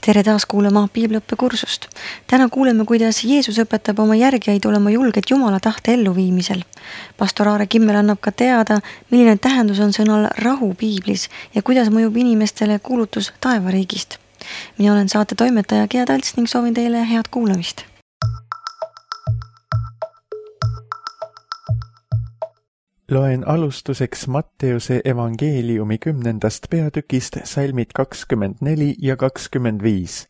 Tere taas kuulama piibliõppekursust. Täna kuuleme, kuidas Jeesus õpetab oma järgijaid olema julged Jumala tahte elluviimisel. Pastor Aare Kimmel annab ka teada, milline tähendus on sõnal rahu piiblis ja kuidas mõjub inimestele kuulutus taevariigist. Mina olen saate toimetaja Gea Talts ning soovin teile head kuulamist. Loen alustuseks Matteuse evangeeliumi 10. peatükist salmid 24 ja 25.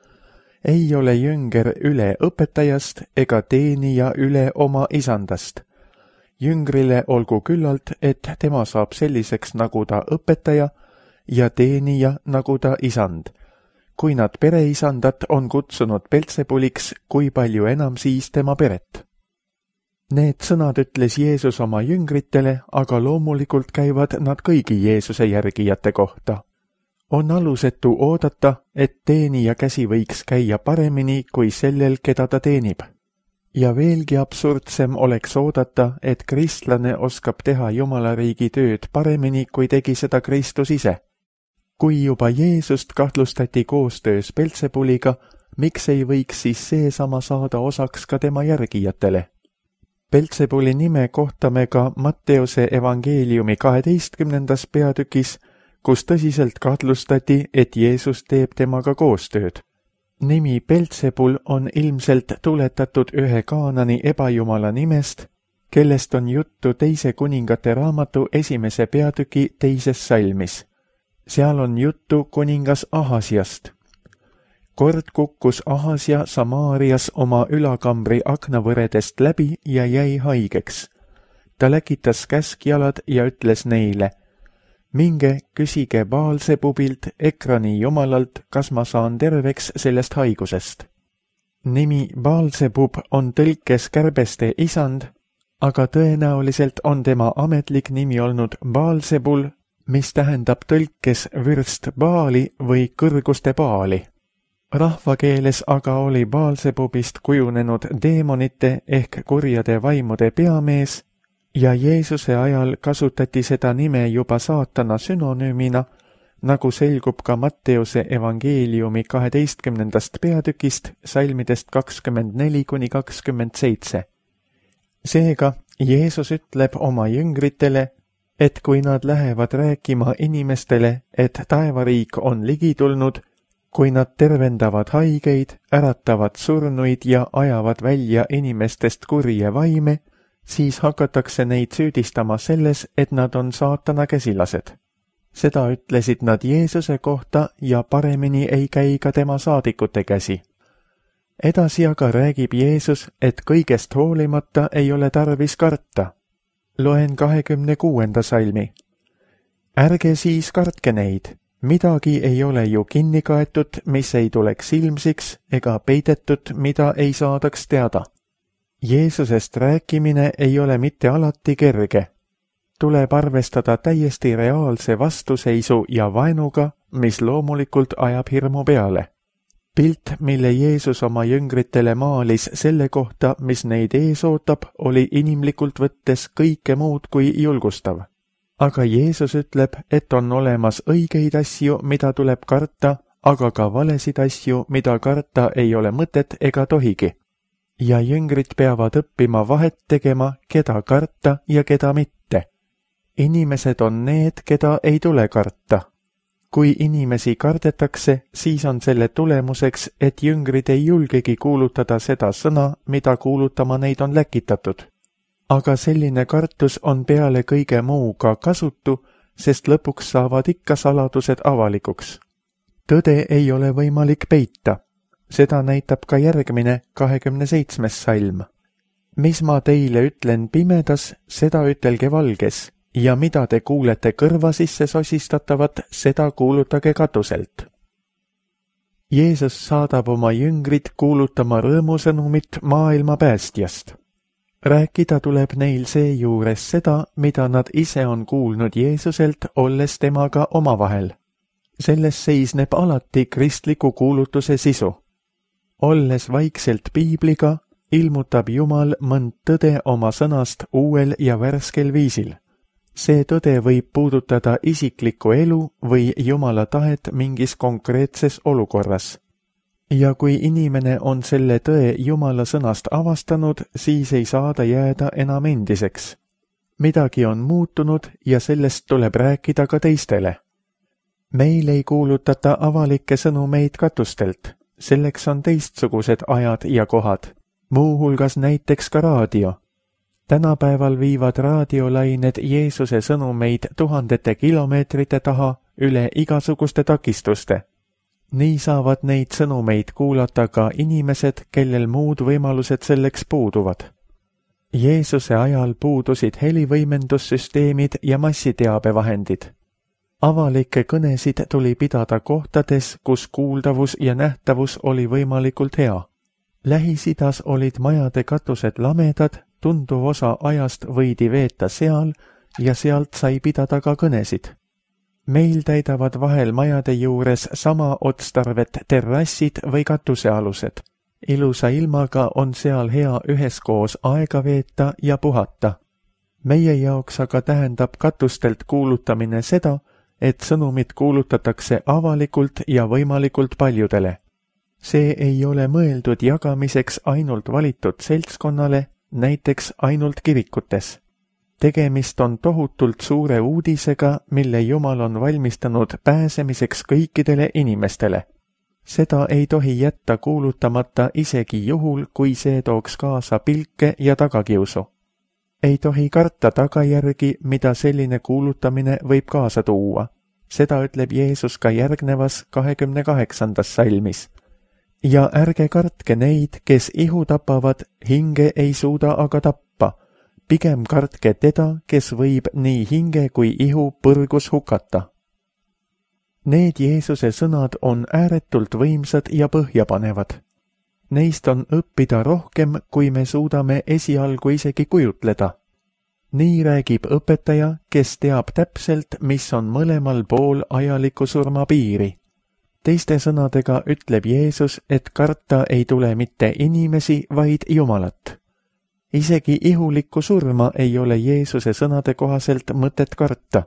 Ei ole jünger üle õpetajast ega teenija üle oma isandast. Jüngrile olgu küllalt, et tema saab selliseks nagu ta õpetaja ja teenija nagu ta isand. Kui nad pereisandat on kutsunud Beltsebuliks, kui palju enam siis tema peret? Need sõnad ütles Jeesus oma jüngritele, aga loomulikult käivad nad kõigi Jeesuse järgijate kohta. On alusetu oodata, et teenija käsi võiks käia paremini kui sellel, keda ta teenib. Ja veelgi absurdsem oleks oodata, et kristlane oskab teha Jumala riigi tööd paremini, kui tegi seda Kristus ise. Kui juba Jeesust kahtlustati koostöös Beltsebuliga, miks ei võiks siis seesama saada osaks ka tema järgijatele? Beltsebuli nime kohtame ka Matteuse evangeeliumi 12. peatükis, kus tõsiselt kahtlustati, et Jeesus teeb temaga koostööd. Nimi Beltsebul on ilmselt tuletatud ühe Kaanani ebajumala nimest, kellest on juttu 2. kuningate raamatu 1. peatüki 2. salmis. Seal on juttu kuningas Ahasiast. Kord kukkus Ahasia Samaarias oma ülakambri aknavõredest läbi ja jäi haigeks. Ta läkitas käskjalad ja ütles neile, minge küsige Baalsebubilt, Ekrani jumalalt, kas ma saan terveks sellest haigusest. Nimi Baalsebub on tõlkes kärbeste isand, aga tõenäoliselt on tema ametlik nimi olnud Baalsebul, mis tähendab tõlkes vürst Baali või kõrguste Baali. Rahvakeeles aga oli Baalsebubist kujunenud deemonite ehk kurjade vaimude peamees ja Jeesuse ajal kasutati seda nime juba saatana sünonüümina, nagu selgub ka Matteuse evangeeliumi 12. peatükist salmidest 24-27. Seega Jeesus ütleb oma jüngritele, et kui nad lähevad rääkima inimestele, et taevariik on ligi tulnud, kui nad tervendavad haigeid, äratavad surnuid ja ajavad välja inimestest kurje vaime, siis hakatakse neid süüdistama selles, et nad on saatana käsilased. Seda ütlesid nad Jeesuse kohta ja paremini ei käi ka tema saadikute käsi. Edasi aga räägib Jeesus, et kõigest hoolimata ei ole tarvis karta. Loen 26. salmi. Ärge siis kartke neid. Midagi ei ole ju kinni kaetud, mis ei tuleks ilmsiks, ega peidetud, mida ei saadaks teada. Jeesusest rääkimine ei ole mitte alati kerge. Tuleb arvestada täiesti reaalse vastuseisu ja vaenuga, mis loomulikult ajab hirmu peale. Pilt, mille Jeesus oma jüngritele maalis selle kohta, mis neid ees ootab, oli inimlikult võttes kõike muud kui julgustav. Aga Jeesus ütleb, et on olemas õigeid asju, mida tuleb karta, aga ka valesid asju, mida karta ei ole mõtet ega tohigi. Ja jüngrid peavad õppima vahet tegema, keda karta ja keda mitte. Inimesed on need, keda ei tule karta. Kui inimesi kardetakse, siis on selle tulemuseks, et jüngrid ei julgegi kuulutada seda sõna, mida kuulutama neid on läkitatud. Aga selline kartus on peale kõige muu ka kasutu, sest lõpuks saavad ikka saladused avalikuks. Tõde ei ole võimalik peita. Seda näitab ka järgmine 27. salm. Mis ma teile ütlen pimedas, seda ütelge valges, ja mida te kuulete kõrva sisse sosistatavat, seda kuulutage katuselt. Jeesus saadab oma jüngrid kuulutama rõõmusõnumit maailma päästjast. Rääkida tuleb neil seejuures seda, mida nad ise on kuulnud Jeesuselt, olles temaga omavahel. Selles seisneb alati kristliku kuulutuse sisu. Olles vaikselt piibliga, ilmutab Jumal mõnd tõde oma sõnast uuel ja värskel viisil. See tõde võib puudutada isiklikku elu või Jumala tahet mingis konkreetses olukorras. Ja kui inimene on selle tõe Jumala sõnast avastanud, siis ei saa ta jääda enam endiseks. Midagi on muutunud ja sellest tuleb rääkida ka teistele. Meil ei kuulutata avalikke sõnumeid katustelt, selleks on teistsugused ajad ja kohad, muuhulgas näiteks ka raadio. Tänapäeval viivad raadiolained Jeesuse sõnumeid tuhandete kilomeetrite taha üle igasuguste takistuste. Nii saavad neid sõnumeid kuulata ka inimesed, kellel muud võimalused selleks puuduvad. Jeesuse ajal puudusid helivõimendussüsteemid ja massiteabevahendid. Avalikke kõnesid tuli pidada kohtades, kus kuuldavus ja nähtavus oli võimalikult hea. Lähis-Idas olid majade katused lamedad, tunduv osa ajast võidi veeta seal ja sealt sai pidada ka kõnesid. Meil täidavad vahel majade juures sama otstarvet terrassid või katusealused. Ilusa ilmaga on seal hea üheskoos aega veeta ja puhata. Meie jaoks aga tähendab katustelt kuulutamine seda, et sõnumid kuulutatakse avalikult ja võimalikult paljudele. See ei ole mõeldud jagamiseks ainult valitud seltskonnale, näiteks ainult kirikutes. Tegemist on tohutult suure uudisega, mille Jumal on valmistanud pääsemiseks kõikidele inimestele. Seda ei tohi jätta kuulutamata isegi juhul, kui see tooks kaasa pilke ja tagakiusu. Ei tohi karta tagajärgi, mida selline kuulutamine võib kaasa tuua. Seda ütleb Jeesus ka järgnevas 28. salmis. Ja ärge kartke neid, kes ihu tapavad, hinge ei suuda aga tappa. Pigem kartke teda, kes võib nii hinge kui ihu põrgus hukata. Need Jeesuse sõnad on ääretult võimsad ja põhjapanevad. Neist on õppida rohkem, kui me suudame esialgu isegi kujutleda. Nii räägib õpetaja, kes teab täpselt, mis on mõlemal pool ajaliku surma piiri. Teiste sõnadega ütleb Jeesus, et karta ei tule mitte inimesi, vaid Jumalat. Isegi ihulikku surma ei ole Jeesuse sõnade kohaselt mõtet karta.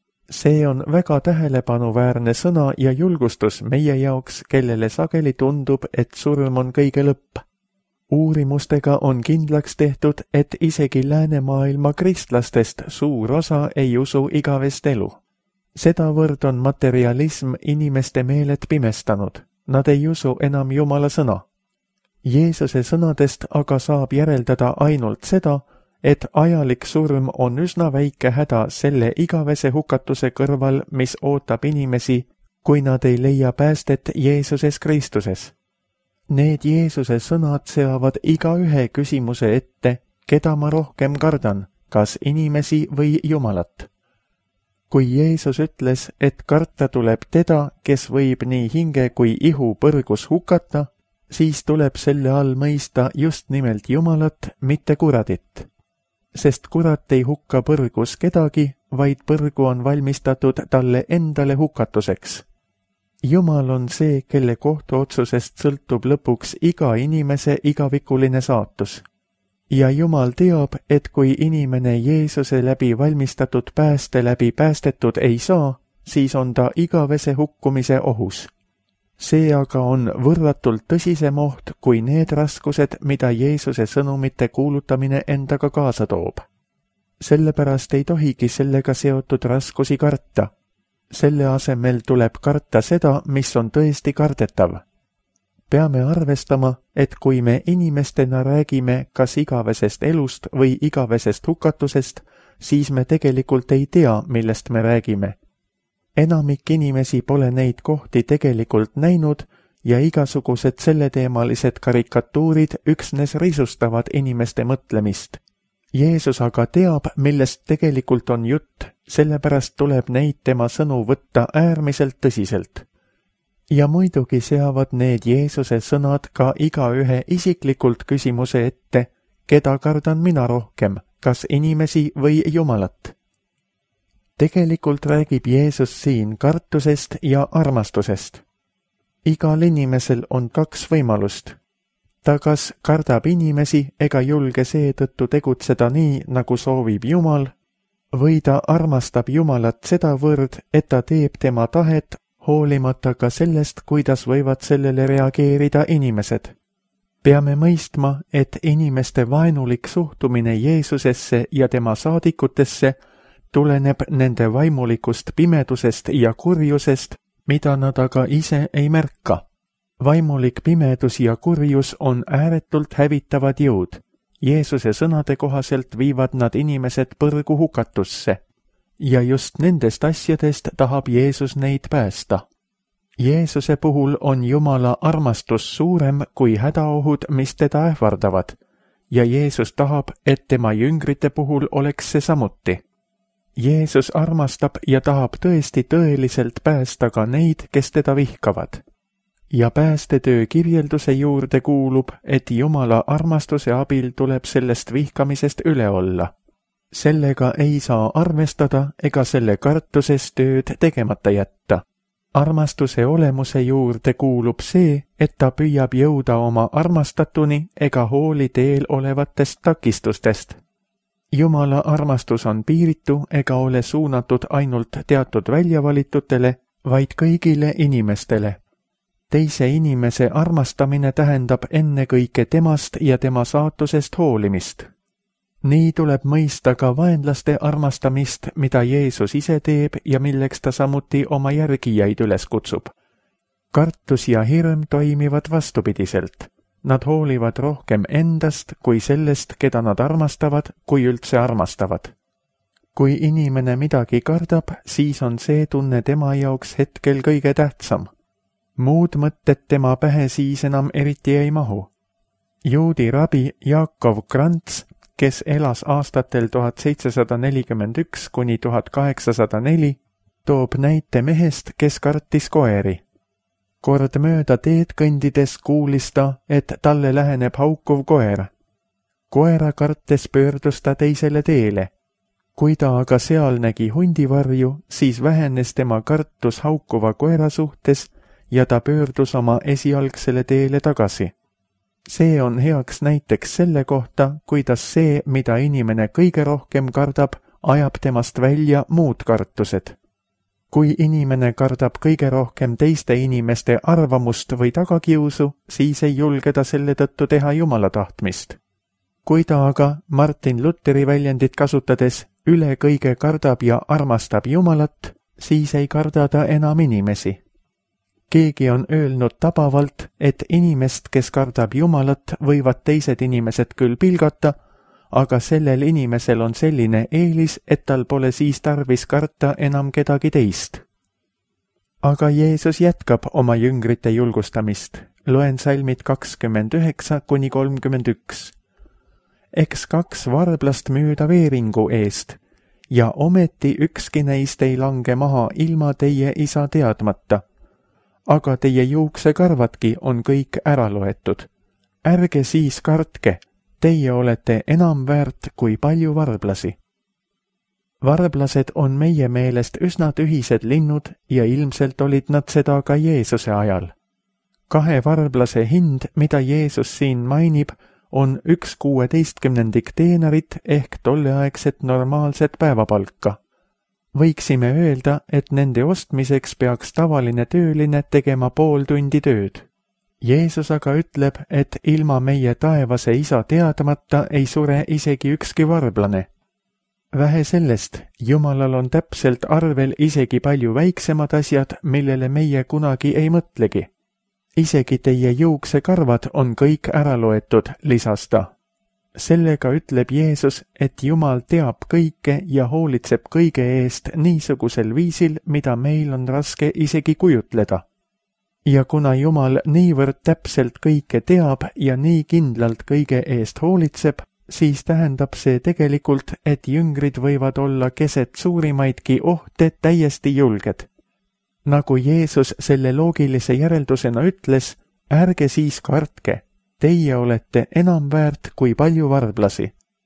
See on väga tähelepanuväärne sõna ja julgustus meie jaoks, kellele sageli tundub, et surm on kõige lõpp. Uurimustega on kindlaks tehtud, et isegi läänemaailma kristlastest suur osa ei usu igavest elu. Sedavõrd on materialism inimeste meeled pimestanud. Nad ei usu enam Jumala sõna. Jeesuse sõnadest aga saab järeldada ainult seda, et ajalik surm on üsna väike häda selle igavese hukatuse kõrval, mis ootab inimesi, kui nad ei leia päästet Jeesuses Kristuses. Need Jeesuse sõnad seavad igaühe küsimuse ette, keda ma rohkem kardan, kas inimesi või Jumalat. Kui Jeesus ütles, et karta tuleb teda, kes võib nii hinge kui ihu põrgus hukata, siis tuleb selle all mõista just nimelt Jumalat, mitte kuradit. Sest kurat ei hukka põrgus kedagi, vaid põrgu on valmistatud talle endale hukatuseks. Jumal on see, kelle kohtuotsusest sõltub lõpuks iga inimese igavikuline saatus. Ja Jumal teab, et kui inimene Jeesuse läbi valmistatud pääste läbi päästetud ei saa, siis on ta igavese hukkumise ohus. See aga on võrratult tõsisem oht kui need raskused, mida Jeesuse sõnumite kuulutamine endaga kaasa toob. Sellepärast ei tohigi sellega seotud raskusi karta. Selle asemel tuleb karta seda, mis on tõesti kardetav. Peame arvestama, et kui me inimestena räägime kas igavesest elust või igavesest hukatusest, siis me tegelikult ei tea, millest me räägime. Enamik inimesi pole neid kohti tegelikult näinud ja igasugused selleteemalised karikatuurid üksnes risustavad inimeste mõtlemist. Jeesus aga teab, millest tegelikult on jutt, sellepärast tuleb neid tema sõnu võtta äärmiselt tõsiselt. Ja muidugi seavad need Jeesuse sõnad ka igaühe isiklikult küsimuse ette, keda kardan mina rohkem, kas inimesi või Jumalat. Tegelikult räägib Jeesus siin kartusest ja armastusest. Igal inimesel on kaks võimalust. Ta kas kardab inimesi ega julge seetõttu tegutseda nii, nagu soovib Jumal, või ta armastab Jumalat sedavõrd, et ta teeb tema tahet, hoolimata ka sellest, kuidas võivad sellele reageerida inimesed. Peame mõistma, et inimeste vaenulik suhtumine Jeesusesse ja tema saadikutesse tuleneb nende vaimulikust pimedusest ja kurjusest, mida nad aga ise ei märka. Vaimulik pimedus ja kurjus on ääretult hävitavad jõud. Jeesuse sõnade kohaselt viivad nad inimesed põrgu hukatusse. Ja just nendest asjadest tahab Jeesus neid päästa. Jeesuse puhul on Jumala armastus suurem kui hädaohud, mis teda ähvardavad, ja Jeesus tahab, et tema jüngrite puhul oleks see samuti. Jeesus armastab ja tahab tõesti tõeliselt päästa ka neid, kes teda vihkavad. Ja päästetöö kirjelduse juurde kuulub, et Jumala armastuse abil tuleb sellest vihkamisest üle olla. Sellega ei saa arvestada ega selle kartuses tööd tegemata jätta. Armastuse olemuse juurde kuulub see, et ta püüab jõuda oma armastatuni ega hooli teel olevatest takistustest. Jumala armastus on piiritu ega ole suunatud ainult teatud väljavalitutele, vaid kõigile inimestele. Teise inimese armastamine tähendab ennekõike temast ja tema saatusest hoolimist. Nii tuleb mõista ka vaenlaste armastamist, mida Jeesus ise teeb ja milleks ta samuti oma järgijaid üles kutsub. Kartus ja hirm toimivad vastupidiselt. Nad hoolivad rohkem endast kui sellest, keda nad armastavad, kui üldse armastavad. Kui inimene midagi kardab, siis on see tunne tema jaoks hetkel kõige tähtsam. Muud mõtted tema pähe siis enam eriti ei mahu. Juudi rabi Jaakov Krants, kes elas aastatel 1741 kuni 1804, toob näite mehest, kes kartis koeri. Kord mööda teed kõndides kuulis ta, et talle läheneb haukuv koer. Koera kartes pöördus ta teisele teele. Kui ta aga seal nägi hundivarju, siis vähenes tema kartus haukuva koera suhtes ja ta pöördus oma esialgsele teele tagasi. See on heaks näiteks selle kohta, kuidas see, mida inimene kõige rohkem kardab, ajab temast välja muud kartused. Kui inimene kardab kõige rohkem teiste inimeste arvamust või tagakiusu, siis ei julge ta selle tõttu teha Jumala tahtmist. Kui ta aga, Martin Lutheri väljendit kasutades, üle kõige kardab ja armastab Jumalat, siis ei karda ta enam inimesi. Keegi on öelnud tabavalt, et inimest, kes kardab Jumalat, võivad teised inimesed küll pilgata, aga sellel inimesel on selline eelis, et tal pole siis tarvis karta enam kedagi teist. Aga Jeesus jätkab oma jüngrite julgustamist. Loen salmid 29 kuni 31. Eks 2 varblast müüda veeringu eest, ja ometi ükski neist ei lange maha ilma teie isa teadmata. Aga teie juuksekarvadki on kõik ära loetud. Ärge siis kartke, teie olete enam väärt kui palju varblasi. Varblased on meie meelest üsna tühised linnud ja ilmselt olid nad seda ka Jeesuse ajal. 2 varblase hind, mida Jeesus siin mainib, on 1/16 teenarit ehk tolleaegset normaalset päevapalka. Võiksime öelda, et nende ostmiseks peaks tavaline tööline tegema pool tundi tööd. Jeesus aga ütleb, et ilma meie taevase isa teadmata ei sure isegi ükski varblane. Vähe sellest, Jumalal on täpselt arvel isegi palju väiksemad asjad, millele meie kunagi ei mõtlegi. Isegi teie juuksekarvad on kõik ära loetud, lisas ta. Sellega ütleb Jeesus, et Jumal teab kõike ja hoolitseb kõige eest niisugusel viisil, mida meil on raske isegi kujutleda. Ja kuna Jumal niivõrd täpselt kõike teab ja nii kindlalt kõige eest hoolitseb, siis tähendab see tegelikult, et jüngrid võivad olla keset suurimaidki ohte täiesti julged. Nagu Jeesus selle loogilise järeldusena ütles, ärge siis kartke. Teie olete enam väärt kui palju varblasi.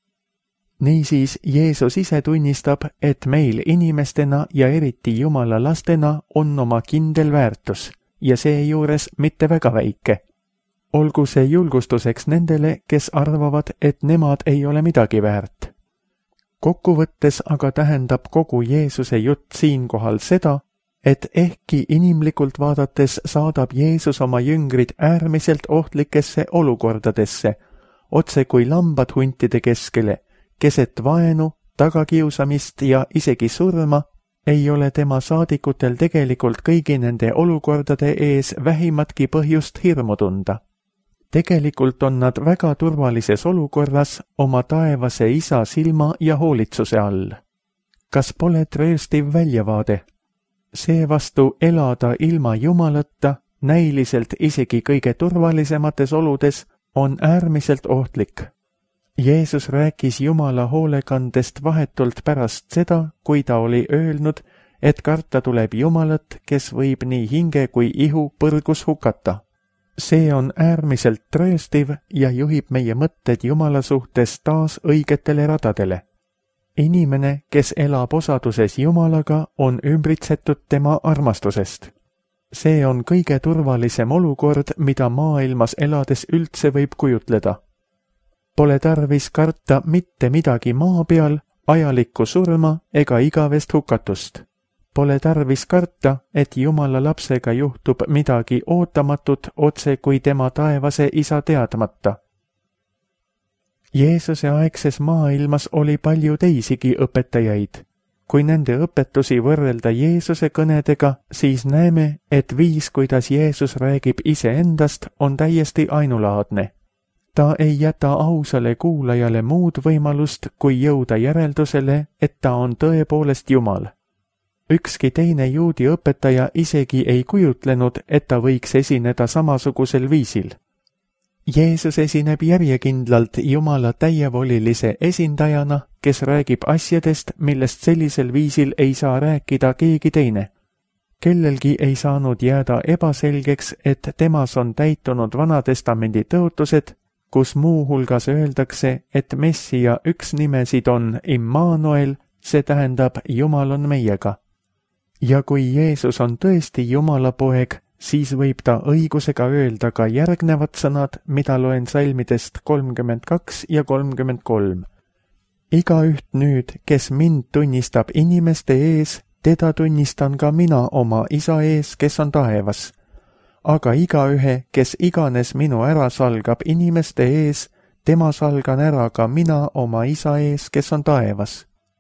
Niisiis Jeesus ise tunnistab, et meil inimestena ja eriti Jumala lastena on oma kindel väärtus ja seejuures mitte väga väike. Olgu see julgustuseks nendele, kes arvavad, et nemad ei ole midagi väärt. Kokkuvõttes aga tähendab kogu Jeesuse jutt siinkohal seda, et ehkki inimlikult vaadates saadab Jeesus oma jüngrid äärmiselt ohtlikesse olukordadesse, otse kui lambad huntide keskele, keset vaenu, tagakiusamist ja isegi surma, ei ole tema saadikutel tegelikult kõigi nende olukordade ees vähimatki põhjust hirmu tunda. Tegelikult on nad väga turvalises olukorras oma taevase isa silma ja hoolitsuse all. Kas pole trööstiv väljavaade? Seevastu elada ilma Jumalata, näiliselt isegi kõige turvalisemates oludes, on äärmiselt ohtlik. Jeesus rääkis Jumala hoolekandest vahetult pärast seda, kui ta oli öelnud, et karta tuleb Jumalat, kes võib nii hinge kui ihu põrgus hukata. See on äärmiselt trööstiv ja juhib meie mõtted Jumala suhtes taas õigetele radadele. Inimene, kes elab osaduses Jumalaga, on ümbritsetud tema armastusest. See on kõige turvalisem olukord, mida maailmas elades üldse võib kujutleda. Pole tarvis karta mitte midagi maa peal, ajalikku surma ega igavest hukatust. Pole tarvis karta, et Jumala lapsega juhtub midagi ootamatut otse kui tema taevase isa teadmata. Jeesuse aegses maailmas oli palju teisigi õpetajaid. Kui nende õpetusi võrrelda Jeesuse kõnedega, siis näeme, et viis, kuidas Jeesus räägib iseendast, on täiesti ainulaadne. Ta ei jäta ausale kuulajale muud võimalust, kui jõuda järeldusele, et ta on tõepoolest Jumal. Ükski teine juudi õpetaja isegi ei kujutlenud, et ta võiks esineda samasugusel viisil. Jeesus esineb järjekindlalt Jumala täievolilise esindajana, kes räägib asjadest, millest sellisel viisil ei saa rääkida keegi teine. Kellelgi ei saanud jääda ebaselgeks, et temas on täitunud Vanatestamendi tõotused, kus muu hulgas öeldakse, et Messija üks nimesid on Immanuel, see tähendab Jumal on meiega. Ja kui Jeesus on tõesti Jumala poeg, siis võib ta õigusega öelda ka järgnevad sõnad, mida loen salmidest 32 ja 33. Igaüht nüüd, kes mind tunnistab inimeste ees, teda tunnistan ka mina oma isa ees, kes on taevas. Aga igaühe, kes iganes minu ära salgab inimeste ees, tema salgan ära ka mina oma isa ees, kes on taevas.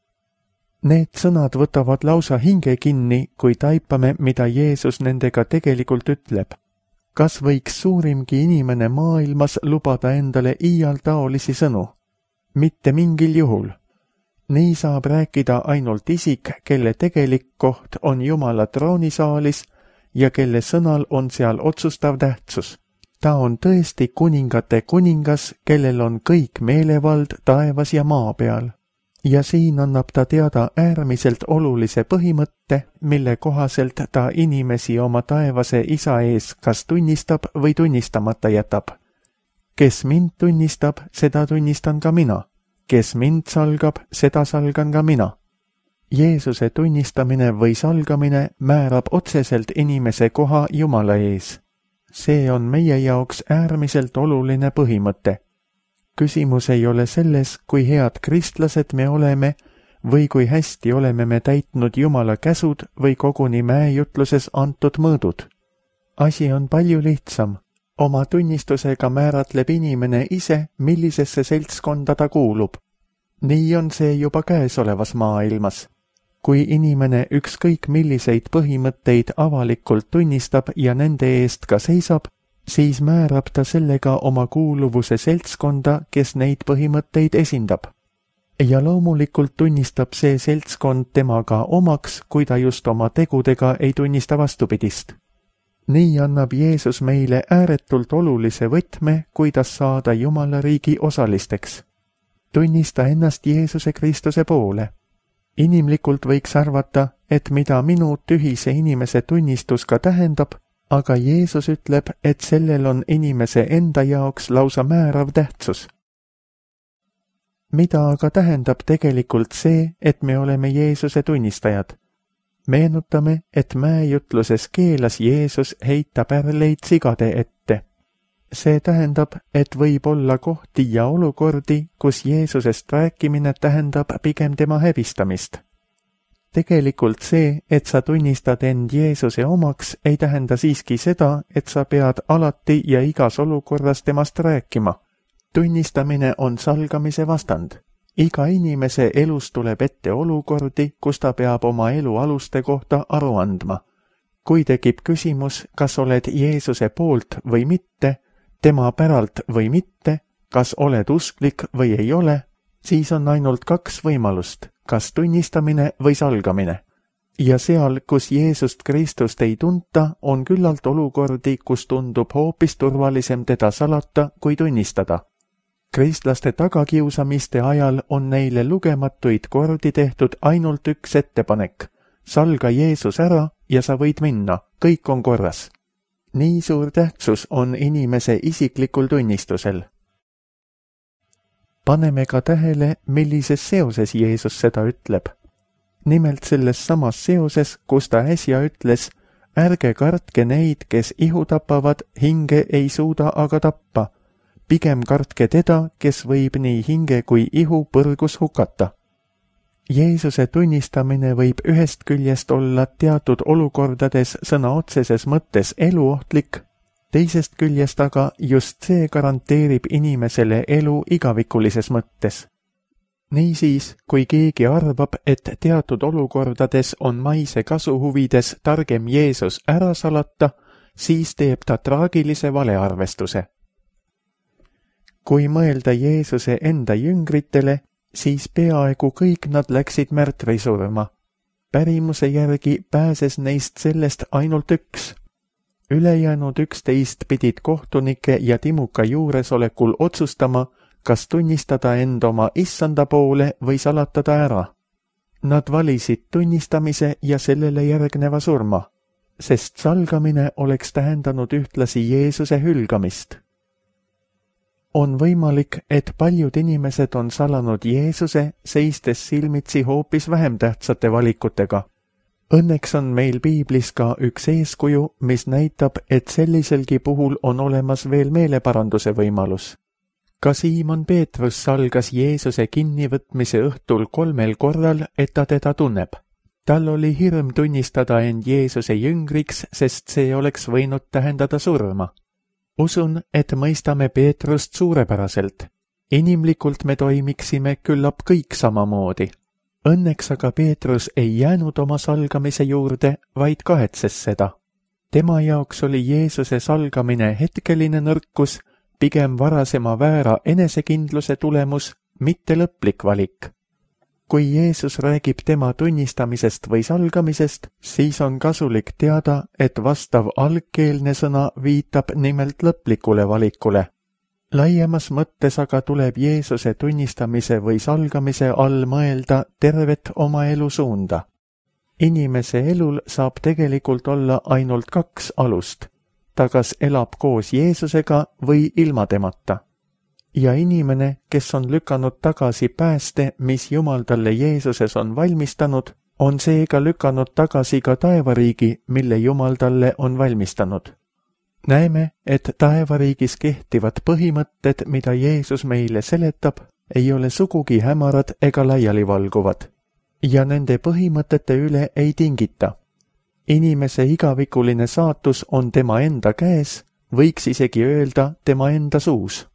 Need sõnad võtavad lausa hinge kinni, kui taipame, mida Jeesus nendega tegelikult ütleb. Kas võiks suurimgi inimene maailmas lubada endale iial taolisi sõnu? Mitte mingil juhul. Nii saab rääkida ainult isik, kelle tegelik koht on Jumala troonisaalis ja kelle sõnal on seal otsustav tähtsus. Ta on tõesti kuningate kuningas, kellel on kõik meelevald taevas ja maa peal. Ja siin annab ta teada äärmiselt olulise põhimõtte, mille kohaselt ta inimesi oma taevase isa ees kas tunnistab või tunnistamata jätab. Kes mind tunnistab, seda tunnistan ka mina. Kes mind salgab, seda salgan ka mina. Jeesuse tunnistamine või salgamine määrab otseselt inimese koha Jumala ees. See on meie jaoks äärmiselt oluline põhimõte. Küsimus ei ole selles, kui head kristlased me oleme või kui hästi oleme me täitnud Jumala käsud või koguni mäejutluses antud mõõdud. Asi on palju lihtsam. Oma tunnistusega määratleb inimene ise, millisesse seltskonda ta kuulub. Nii on see juba käesolevas maailmas. Kui inimene ükskõik milliseid põhimõtteid avalikult tunnistab ja nende eest ka seisab, siis määrab ta sellega oma kuuluvuse seltskonda, kes neid põhimõtteid esindab. Ja loomulikult tunnistab see seltskond temaga omaks, kui ta just oma tegudega ei tunnista vastupidist. Nii annab Jeesus meile ääretult olulise võtme, kuidas saada Jumala riigi osalisteks. Tunnista ennast Jeesuse Kristuse poole. Inimlikult võiks arvata, et mida minu tühise inimese tunnistus ka tähendab, aga Jeesus ütleb, et sellel on inimese enda jaoks lausa määrav tähtsus. Mida aga tähendab tegelikult see, et me oleme Jeesuse tunnistajad? Meenutame, et mäejutluses keelas Jeesus heita pärleid sigade ette. See tähendab, et võib olla kohti ja olukordi, kus Jeesusest rääkimine tähendab pigem tema häbistamist. Tegelikult see, et sa tunnistad end Jeesuse omaks, ei tähenda siiski seda, et sa pead alati ja igas olukorras temast rääkima. Tunnistamine on salgamise vastand. Iga inimese elus tuleb ette olukordi, kus ta peab oma elu aluste kohta aru andma. Kui tekib küsimus, kas oled Jeesuse poolt või mitte, tema päralt või mitte, kas oled usklik või ei ole, siis on ainult 2 võimalust, kas tunnistamine või salgamine. Ja seal, kus Jeesust Kristust ei tunta, on küllalt olukordi, kus tundub hoopis turvalisem teda salata kui tunnistada. Kristlaste tagakiusamiste ajal on neile lugematuid kordi tehtud ainult üks ettepanek. Salga Jeesus ära ja sa võid minna, kõik on korras. Nii suur tähtsus on inimese isiklikul tunnistusel. Paneme ka tähele, millises seoses Jeesus seda ütleb. Nimelt selles samas seoses, kus ta äsja ütles, ärge kartke neid, kes ihu tapavad, hinge ei suuda aga tappa. Pigem kartke teda, kes võib nii hinge kui ihu põrgus hukata. Jeesuse tunnistamine võib ühest küljest olla teatud olukordades sõna otseses mõttes eluohtlik, teisest küljest aga just see garanteerib inimesele elu igavikulises mõttes. Niisiis, kui keegi arvab, et teatud olukordades on maise kasu huvides targem Jeesus ära salata, siis teeb ta traagilise valearvestuse. Kui mõelda Jeesuse enda jüngritele, siis peaaegu kõik nad läksid märtrisurma. Pärimuse järgi pääses neist sellest ainult üks. Ülejäänud 11 pidid kohtunike ja timuka juuresolekul otsustama, kas tunnistada end oma issanda poole või salatada ära. Nad valisid tunnistamise ja sellele järgneva surma, sest salgamine oleks tähendanud ühtlasi Jeesuse hülgamist. On võimalik, et paljud inimesed on salanud Jeesuse, seistes silmitsi hoopis vähem tähtsate valikutega. Õnneks on meil piiblis ka üks eeskuju, mis näitab, et selliselgi puhul on olemas veel meeleparanduse võimalus. Ka Siimon Peetrus salgas Jeesuse kinnivõtmise õhtul 3 korral, et ta teda tunneb. Tal oli hirm tunnistada end Jeesuse jüngriks, sest see oleks võinud tähendada surma. Usun, et mõistame Peetrust suurepäraselt. Inimlikult me toimiksime küllap kõik samamoodi. Õnneks aga Peetrus ei jäänud oma salgamise juurde, vaid kahetses seda. Tema jaoks oli Jeesuse salgamine hetkeline nõrkus, pigem varasema väära enesekindluse tulemus, mitte lõplik valik. Kui Jeesus räägib tema tunnistamisest või salgamisest, siis on kasulik teada, et vastav algkeelne sõna viitab nimelt lõplikule valikule. Laiemas mõttes aga tuleb Jeesuse tunnistamise või salgamise all mõelda tervet oma elu suunda. Inimese elul saab tegelikult olla ainult 2 alust. Ta kas elab koos Jeesusega või ilma temata. Ja inimene, kes on lükanud tagasi pääste, mis Jumal talle Jeesuses on valmistanud, on seega lükanud tagasi ka taevariigi, mille Jumal talle on valmistanud. Näeme, et taevariigis kehtivad põhimõtted, mida Jeesus meile seletab, ei ole sugugi hämarad ega laialivalguvad. Ja nende põhimõtete üle ei tingita. Inimese igavikuline saatus on tema enda käes, võiks isegi öelda tema enda suus.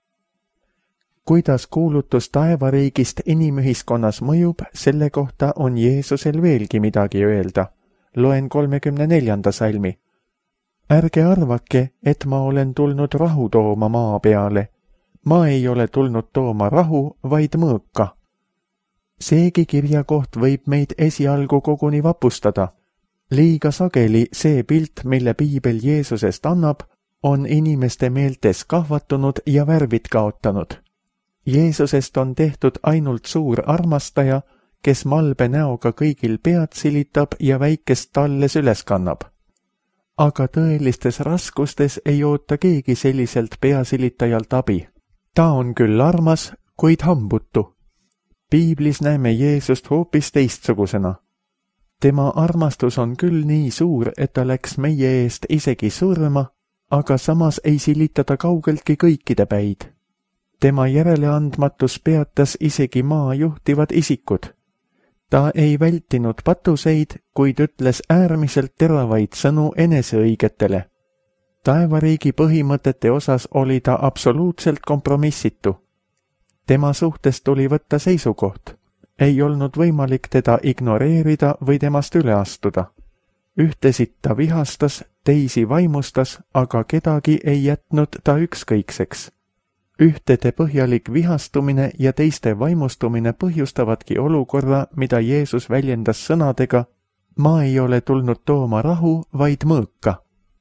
Kuidas kuulutus taevariigist inimühiskonnas mõjub, selle kohta on Jeesusel veelgi midagi öelda. Loen 34. salmi. Ärge arvake, et ma olen tulnud rahu tooma maa peale. Ma ei ole tulnud tooma rahu, vaid mõõka. Seegi kirjakoht võib meid esialgu koguni vapustada. Liiga sageli see pilt, mille piibel Jeesusest annab, on inimeste meeltes kahvatunud ja värvid kaotanud. Jeesusest on tehtud ainult suur armastaja, kes malbe näoga kõigil pead silitab ja väikest talles üles kannab. Aga tõelistes raskustes ei oota keegi selliselt peasilitajalt abi. Ta on küll armas, kuid hambutu. Piiblis näeme Jeesust hoopis teistsugusena. Tema armastus on küll nii suur, et ta läks meie eest isegi surma, aga samas ei silita ta kaugeltki kõikide päid. Tema järeleandmatus peatas isegi maa juhtivad isikud. Ta ei vältinud patuseid, kuid ütles äärmiselt teravaid sõnu eneseõigetele. Taevariigi põhimõtete osas oli ta absoluutselt kompromissitu. Tema suhtes tuli võtta seisukoht. Ei olnud võimalik teda ignoreerida või temast üle astuda. Ühtesid ta vihastas, teisi vaimustas, aga kedagi ei jätnud ta ükskõikseks. Ühtede põhjalik vihastumine ja teiste vaimustumine põhjustavadki olukorra, mida Jeesus väljendas sõnadega: ma ei ole tulnud tooma rahu, vaid mõõka.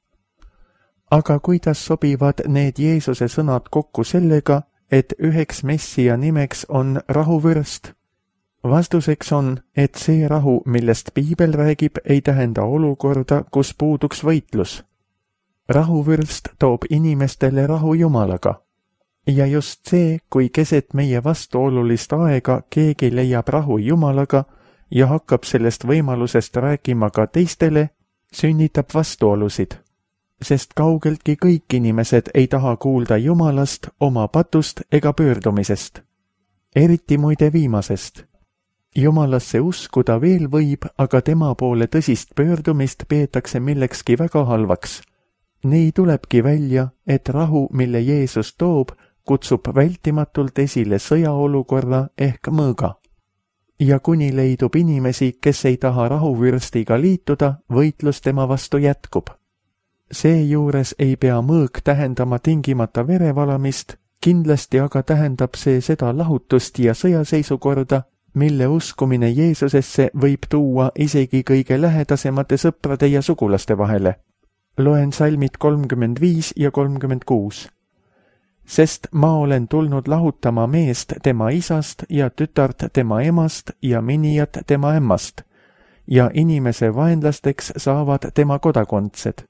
Aga kuidas sobivad need Jeesuse sõnad kokku sellega, et üheks Messia nimeks on rahuvürst? Vastuseks on, et see rahu, millest Piibel räägib, ei tähenda olukorda, kus puuduks võitlus. Rahuvürst toob inimestele rahu Jumalaga. Ja just see, kui keset meie vastuolulist aega keegi leiab rahu Jumalaga ja hakkab sellest võimalusest rääkima ka teistele, sünnitab vastuolusid. Sest kaugeltki kõik inimesed ei taha kuulda Jumalast, oma patust ega pöördumisest. Eriti muide viimasest. Jumalasse uskuda veel võib, aga tema poole tõsist pöördumist peetakse millekski väga halvaks. Nii tulebki välja, et rahu, mille Jeesus toob, kutsub vältimatult esile sõjaolukorra ehk mõõga. Ja kuni leidub inimesi, kes ei taha rahuvürstiga liituda, võitlus tema vastu jätkub. Seejuures ei pea mõõg tähendama tingimata verevalamist, kindlasti aga tähendab see seda lahutust ja sõjaseisukorda, mille uskumine Jeesusesse võib tuua isegi kõige lähedasemate sõprade ja sugulaste vahele. Loen salmid 35 ja 36. Sest ma olen tulnud lahutama meest tema isast ja tütart tema emast ja minijat tema ämmast, ja inimese vaenlasteks saavad tema kodakondsed.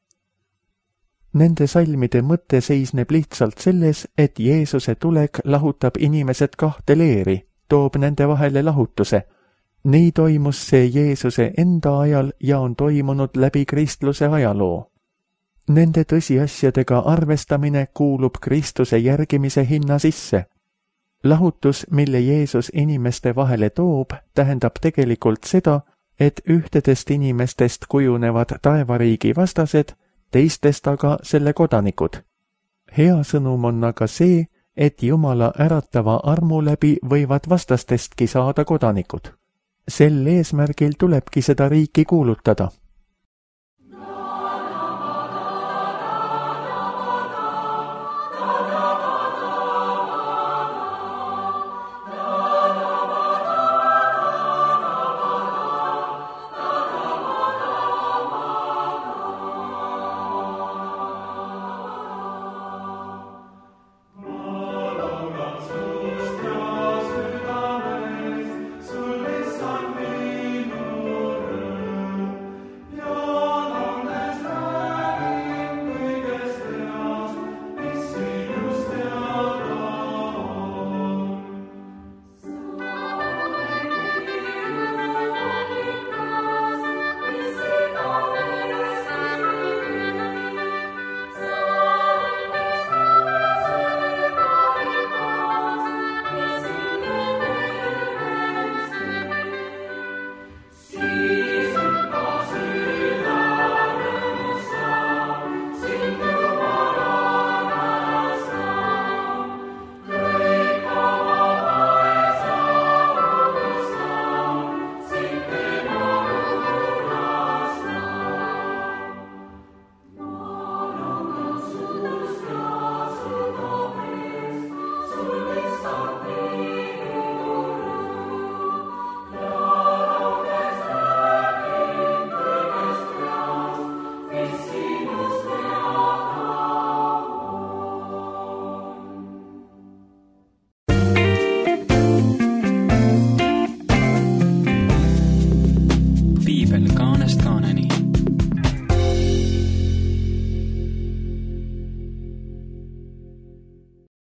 Nende salmide mõte seisneb lihtsalt selles, et Jeesuse tulek lahutab inimesed kahte leeri, toob nende vahele lahutuse. Nii toimus see Jeesuse enda ajal ja on toimunud läbi kristluse ajaloo. Nende tõsiasjadega arvestamine kuulub Kristuse järgimise hinna sisse. Lahutus, mille Jeesus inimeste vahele toob, tähendab tegelikult seda, et ühtedest inimestest kujunevad taevariigi vastased, teistest aga selle kodanikud. Hea sõnum on aga see, et Jumala äratava armu läbi võivad vastastestki saada kodanikud. Sel eesmärgil tulebki seda riiki kuulutada.